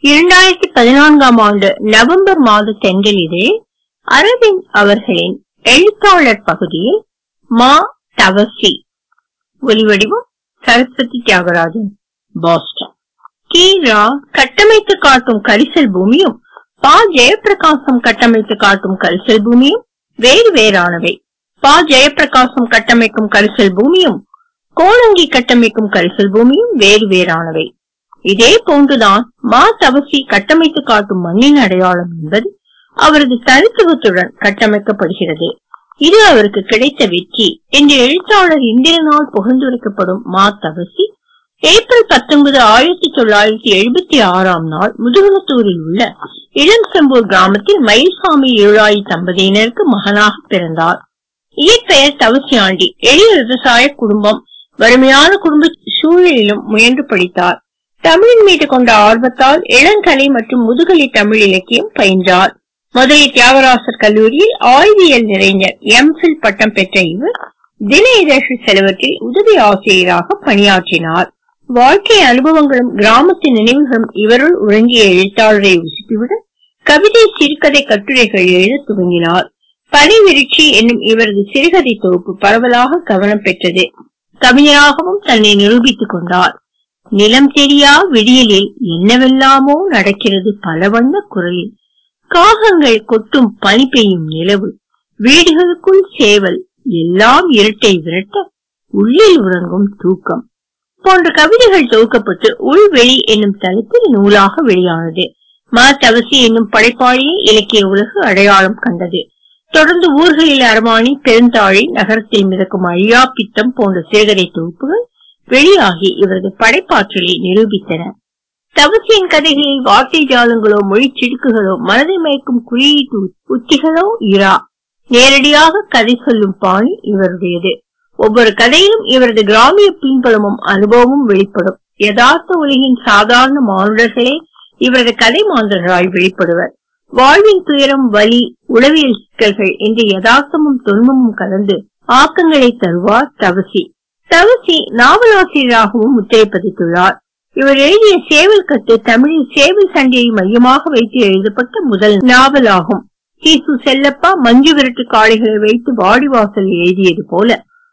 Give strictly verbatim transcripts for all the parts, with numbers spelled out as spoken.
இரண்டாயிரத்தி பதினான்காம் ஆண்டு நவம்பர் மாத தென்றலிலே அரவிந்த் அவர்களின் எழுத்தாளர் பகுதியில் மா தவசி. ஒலிவடிவம் சரஸ்வதி தியாகராஜன், பாஸ்டன். கீரா கட்டமைத்து காட்டும் கரிசல் பூமியும் பா ஜெயப்பிரகாசம் கட்டமைத்து காட்டும் கரிசல் பூமியும் வேறு வேறானவை. பா ஜெயப்பிரகாசம் கட்டமைக்கும் கரிசல் பூமியும் கோலங்கி கட்டமைக்கும் கரிசல் பூமியும் வேறு வேறானவை. இதே போன்றுதான் மா தவசி கட்டமைத்து காட்டும் மண்ணின் அடையாளம் என்பது அவரது தனித்துவத்துடன் கட்டமைக்கப்படுகிறது. இது அவருக்கு கிடைத்த வெற்றி என்று எழுத்தாளர் இந்திரனால் புகழ்ந்துரைக்கப்படும் மா தவசி ஏப்ரல் பத்தொன்பது ஆயிரத்தி தொள்ளாயிரத்தி எழுபத்தி ஆறாம் நாள் முதுகுளத்தூரில் உள்ள இளம் செம்பூர் கிராமத்தில் மயில்சாமி ஏழாயி தம்பதியினருக்கு மகனாக பிறந்தார். இயற்பெயர் தவசியாண்டி. எளிய விவசாய குடும்பம். வறுமையான குடும்ப சூழலிலும் முயன்று படித்தார். தமிழின் மீது கொண்ட ஆர்வத்தால் இளங்கலை மற்றும் முதுகலை தமிழ் இலக்கியம் பயின்றார். மதுரை தியாகராசர் கல்லூரியில் ஆய்வியல் நிறைஞர் எம்ஃபில் பட்டம் பெற்ற இவர் தின இதழ்கள் சிலவற்றில் உதவி ஆசிரியராக பணியாற்றினார். வாழ்க்கை அனுபவங்களும் கிராமத்தின் நினைவுகளும் இவருள் உறங்கிய எழுத்தாளரை உசுப்பிவிட கவிதை, சிறுகதை, கட்டுரைகள் எழுத துவங்கினார். பனிவிருட்சி என்னும் இவரது சிறுகதை தொகுப்பு பரவலாக கவனம் பெற்றது. கவிஞராகவும் தன்னை நிரூபித்துக் கொண்டார். நிலம் தெரியா விடியலில் என்னவெல்லாமோ நடக்கிறது பல வண்ண குரலில், காகங்கள் கொட்டும் பனி பெய்யும் நிலவு, வீடுகளுக்குள் சேவல், எல்லாம் இருட்டை விரட்ட உள்ளில் உறங்கும் தூக்கம் போன்ற கவிதைகள் தொகுக்கப்பட்டு உள்வெளி என்னும் தளத்தில் நூலாக வெளியானது. மா தவசி என்னும் படைப்பாளியை இலக்கிய உலகு அடையாளம் கண்டது. தொடர்ந்து ஊர்களில் அரவாணி, பெருந்தாழி, நகரத்தில் மிதக்கும் அழியா பித்தம் போன்ற சிறுகதை தொகுப்புகள் வெளியாகி இவரது படைப்பாற்றலை நிரூபித்தன. தவசியின் கதைகளில் வார்த்தை ஜாலங்களோ மொழி சிடுக்குகளோ மனதை மயக்கும் குறியீட்டு உத்திகளோ இரா. நேரடியாக கதை சொல்லும் பாணி இவருடையது. ஒவ்வொரு கதையிலும் இவரது கிராமிய பின்புலமும் அனுபவமும் வெளிப்படும். யதார்த்த உலகின் சாதாரண மானுடர்களே இவரது கதை மாந்தர்களால் வெளிப்படுவர். வாழ்வின் துயரம், வலி, உளவியல் சிக்கல்கள் என்று யதார்த்தமும் தொன்மமும் கலந்து ஆக்கங்களை தருவார் தவசி. தவசி நாவலாசிரியராகவும் முத்திரை பதித்துள்ளார். இவர் எழுதிய சேவல் கட்டு தமிழில் சேவல் சண்டையை மையமாக வைத்து எழுதப்பட்ட முதல் நாவலாகும். சீசு செல்லப்பா மஞ்சு விரட்டு காளைகளை வைத்து வாடிவாசல் எழுதியது போல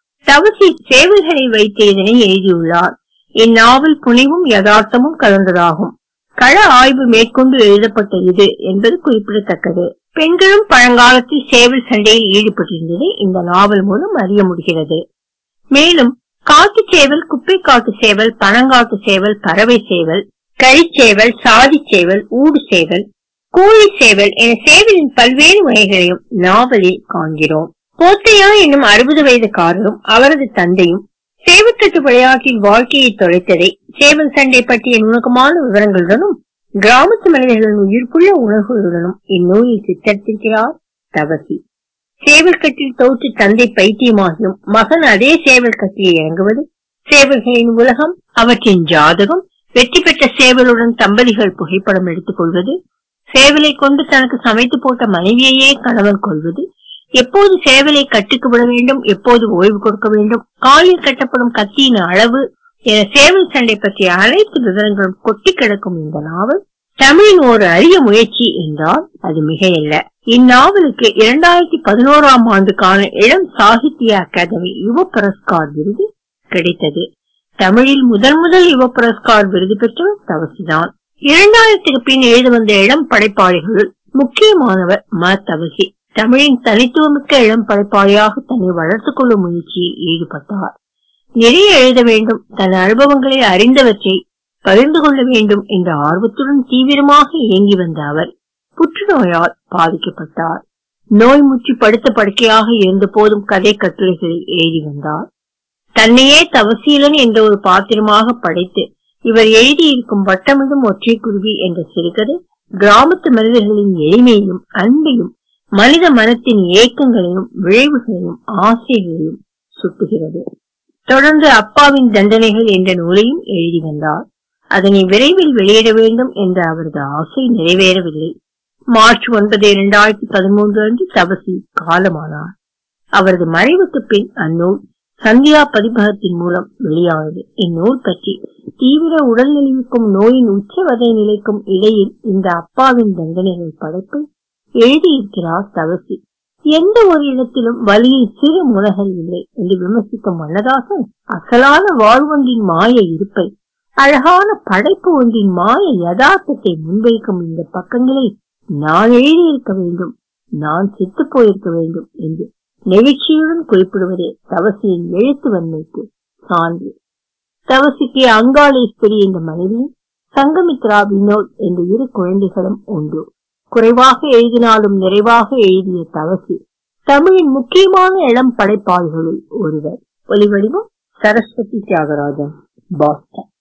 தவசி சேவல்களை வைத்து இதனை எழுதியுள்ளார். இந்நாவல் புனைவும் யதார்த்தமும் கலந்ததாகும். கள ஆய்வு மேற்கொண்டு எழுதப்பட்ட இது என்பது குறிப்பிடத்தக்கது. பெண்களும் பழங்காலத்தில் சேவல் சண்டையில் ஈடுபட்டிருந்ததை இந்த நாவல் மூலம் அறிய முடிகிறது. மேலும் காட்டு சேவல், குப்பை காட்டு சேவல், பனங்காட்டு சேவல், பறவை சேவல், கழிச்சேவல், சாதி சேவல், ஊடு சேவல், கோழி சேவல் என சேவலின் பல்வேறு வகைகளையும் நாவலில் காண்கிறோம். போத்தையா என்னும் அறுபது வயதுக்காரரும் அவரது தந்தையும் சேவற்கட்டு விளையாட்டில் வாழ்க்கையை தொலைத்ததை சேவல் சண்டை பற்றிய நுணுக்கமான விவரங்களுடனும் கிராமத்து மனிதர்களின் உயிர்ப்புள்ள உணர்வுகளுடனும் இந்நூலில் சித்தரித்திருக்கிறார் தவசி. சேவல் கட்டில் தோற்று தந்தை பைத்தியமாகியும் மகன் அதே சேவல் கட்டில் இறங்குவது, சேவல்களின் உலகம், அவற்றின் ஜாதகம், வெற்றி பெற்ற சேவலுடன் தம்பதிகள் புகைப்படம் எடுத்துக் கொள்வது, சேவலை கொண்டு தனக்கு சமைத்து போட்ட மனைவியையே கணவன் கொள்வது, எப்போது சேவலை கட்டுக்கு விட வேண்டும், எப்போது ஓய்வு கொடுக்க வேண்டும், காலில் கட்டப்படும் கத்தியின் அளவு என சேவல் சண்டை பற்றிய அனைத்து விவரங்களும் கொட்டி கிடக்கும் இந்த நாவல் தமிழின் ஒரு அரிய முயற்சி என்றால் அது மிகையல்ல. இந்நாவலுக்கு இரண்டாயிரத்தி பதினோராம் ஆண்டுக்கான இளம் சாகித்ய அகாதமி யுவ புரஸ்கார் விருது கிடைத்தது. தமிழில் முதல் முதல் யுவ புரஸ்கார் விருது பெற்றவர் தவசிதான். இரண்டாயிரத்துக்கு பின் எழுத வந்த இளம் படைப்பாளிகளுள் முக்கியமானவர் மா தவசி. தமிழின் தனித்துவமிக்க இளம் படைப்பாளியாக தன்னை வளர்த்துக் கொள்ளும் முயற்சியில் ஈடுபட்டார். நிறைய எழுத வேண்டும், தன் அனுபவங்களை அறிந்தவற்றை பகிர்ந்து கொள்ள வேண்டும் என்ற ஆர்வத்துடன் தீவிரமாக இயங்கி வந்த அவர் புற்றுநோயால் பாதிக்கப்பட்டார். நோய் முற்றி படுத்த படுக்கையாக இருந்த போதும் கதை கட்டுரைகளில் எழுதி வந்தார். தன்னையே தவசீலன் என்ற ஒரு பாத்திரமாக படைத்து இவர் எழுதியிருக்கும் வட்டமிடும் ஒற்றை குருவி என்ற சிறுகதை கிராமத்து மனிதர்களின் எளிமையையும் அன்பையும் மனித மனத்தின் ஏக்கங்களையும் விளைவுகளையும் ஆசைகளையும் சுட்டுகிறது. தொடர்ந்து அப்பாவின் தண்டனைகள் என்ற நூலையும் எழுதி வந்தார். அதனை விரைவில் வெளியிட வேண்டும் என்ற அவரது ஆசை நிறைவேறவில்லை. மார்ச் ஒன்பது இரண்டாயிரத்தி பதிமூன்று அன்று தவசி காலமானார். அவரது மறைவுக்கு பின் அந்நூல் சந்தியா பதிப்பகத்தின் மூலம் வெளியானது. இந்நூல் பற்றி தீவிர உடல் நலிவுக்கும் நோயின் உச்சவதை நிலைக்கும் இடையில் இந்த அப்பாவின் தண்டனைகள் படைப்பு எழுதியிருக்கிறார் தவசி. எந்த ஒரு இடத்திலும் வலியில் சிறு முனகல் இல்லை என்று விமர்சிக்கும் வண்ணதாசன் அசலான வாழ்வொன்றின் மாய இருப்பை, அழகான படைப்பு ஒன்றின் மாய யதார்த்தத்தை முன்வைக்கும் இந்த பக்கங்களை நான் எழுதியிருக்க வேண்டும், நான் செத்து போயிருக்க வேண்டும் என்று நெகிழ்ச்சியுடன் குறிப்பிடுவதே தவசியின் எழுத்து வன்மைக்கு சான்று. தவசிக்கு அங்காளேஸ்வரி என்ற மனைவியும் சங்கமித்ரா வினோத் என்ற இரு குழந்தைகளும் உண்டு. குறைவாக எழுதினாலும் நிறைவாக எழுதிய தவசி தமிழின் முக்கியமான இளம் படைப்பாளிகளுள் ஒருவர். ஒலிவடிவம் சரஸ்வதி தியாகராஜன், பாஸ்டன்.